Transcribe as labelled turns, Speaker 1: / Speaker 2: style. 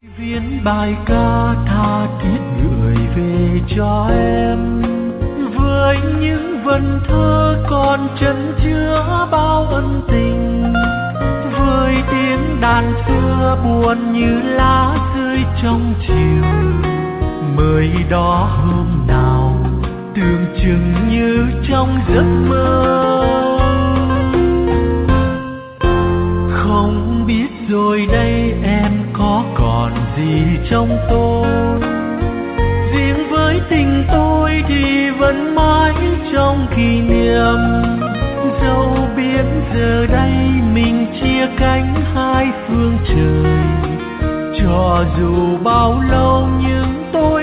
Speaker 1: Viết bài ca tha thiết gửi về cho em, với những vần thơ còn chân chứa bao ân tình, với tiếng đàn xưa buồn như lá rơi trong chiều. Mới đó hôm nào tưởng chừng như trong giấc mơ, không biết rồi đây em có còn gì trong tôi. Riêng với tình tôi thì vẫn mãi trong kỷ niệm, dẫu biết giờ đây mình chia cánh hai phương trời. Cho dù bao lâu nhưng tôi